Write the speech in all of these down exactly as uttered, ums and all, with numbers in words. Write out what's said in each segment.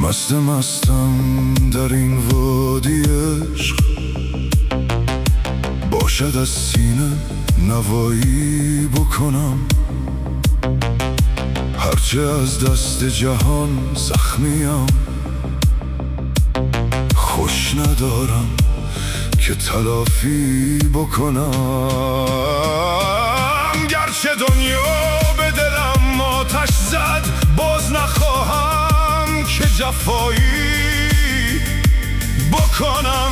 مست مستم در این وادی عشق، باشد از سینه نوایی بکنم. هرچه از دست جهان زخمیم، خوش ندارم که تلافی بکنم. گرچه دنیا به دلم آتش زد، باز نخواهم که جفایی بکنم.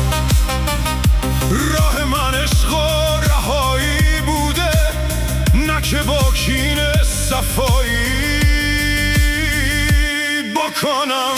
راه من عشق و رهایی بوده، نه که با کینه صفایی بکنم.